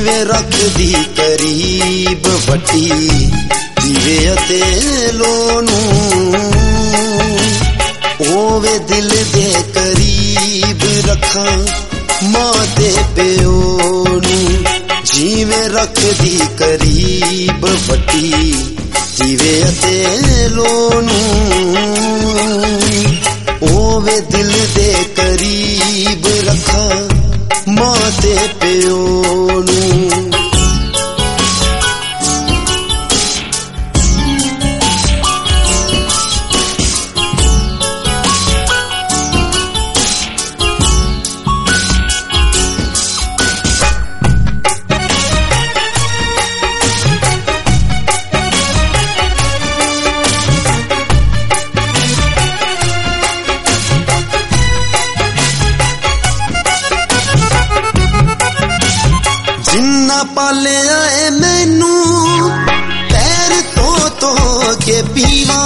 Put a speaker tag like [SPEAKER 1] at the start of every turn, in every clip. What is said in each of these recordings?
[SPEAKER 1] ਜਿਵੇਂ ਰੱਖਦੀ ਕਰੀਬ ਵੱਟੀ ਦੀਵੇ ਅਤੇ ਲੋ ਨੂੰ ਹੋਵੇ ਦਿਲ ਦੇ ਕਰੀਬ ਰੱਖਾਂ ਮਾਂ ਤੇ ਪਿਓ ਨੂੰ ਜਿਵੇਂ ਰੱਖਦੀ ਕਰੀਬ ਵੱਟੀ ਦੀਵੇ ਅਤੇ ਲੋ ਨੂੰ ਹੋਵੇ ਦਿਲ ਦੇ ਕਰੀਬ ਰੱਖਾਂ ਮਾਂ ਤੇ ਪਿਓ ਨੂੰ जिन्ना पालिया है मैनू पैर तो के पीवा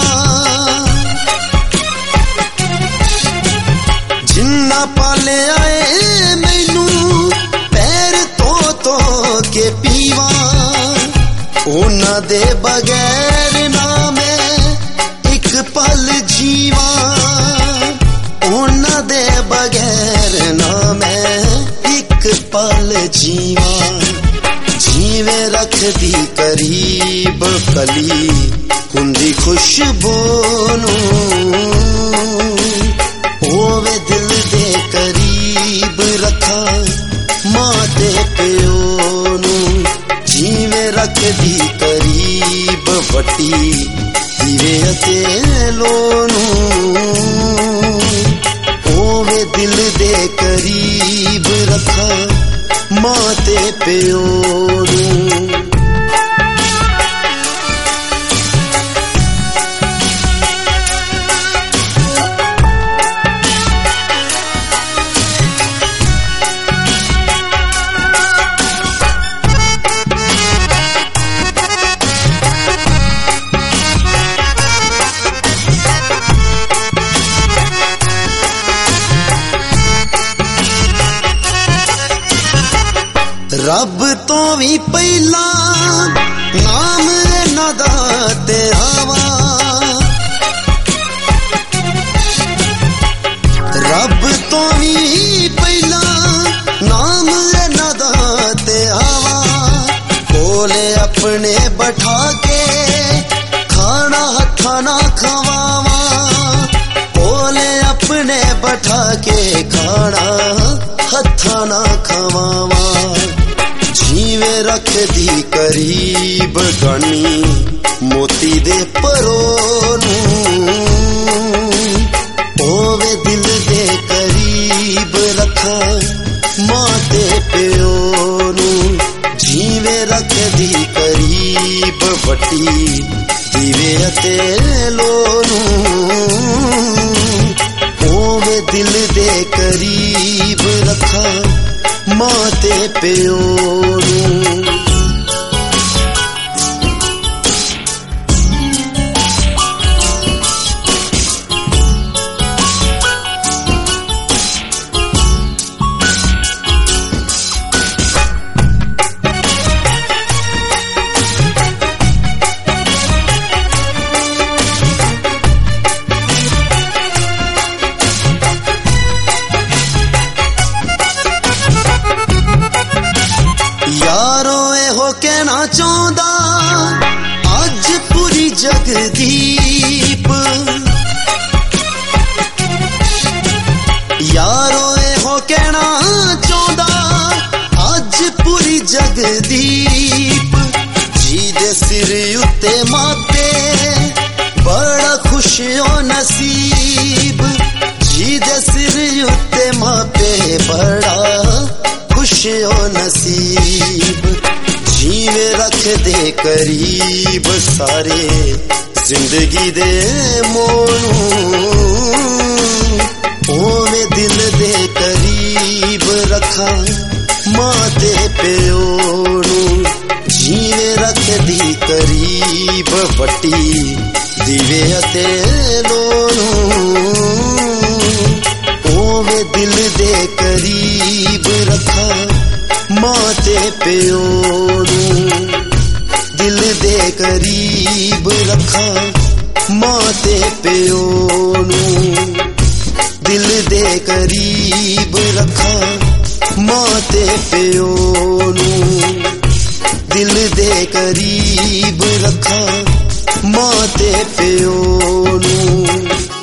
[SPEAKER 1] जिन्ना पालिया है मैनू पैर तो के पीवा उन्हां दे बगैर ना मैं एक पल जीवा उन्हां दे बगैर ना मैं एक पल जीवा जिवें रखदी करीब कली हुंदी खुशबू नूं होवे दिल दे करीब रखा मां ते प्यो नूं जिवें रखदी करीब वटी दीवे अते लो नूं होवे दिल दे करीब रखा मां ते प्यो नूं रब तो भी पहला नाम इन्हां दा तेरा वा रब तो भी पहला नाम इन्हां दा तेरा वा कोले अपने बैठा के खाना हथा ना खवावा कोले अपने बैठा के खाना हथा ना खवावा जिवें रखदी करीब गानी मोती दे परो नूं होवे दिल दे करीब रखा मां ते प्यो नूं जिवें रखदी करीब वटी दीवे अते लो नूं होवे दिल दे करीब रखा मां ते प्यो नूं कहना चाहता अज पूरी जगदीप यारो हो कहना चाहता अज पूरी जगदीप जी दे सिर उत्ते माते बड़ा खुश हो नसीब जी दे सिर उत्ते माते बड़ा खुश हो नसीब जिवें रख दे करीब सारे जिंदगी दे मोनू ओवे दिल दे करीब रखा मां ते प्यो नूं जिवें रख दी करीब वटी दीवे अते लो नूं ओवे दिल दे करीब रखा मां ते प्यो नूं दिल दे करीब रखां, मां ते प्यो नूं दिल दे करीब रखां, मां ते प्यो नूं दिल दे करीब रखां, मां ते प्यो नूं।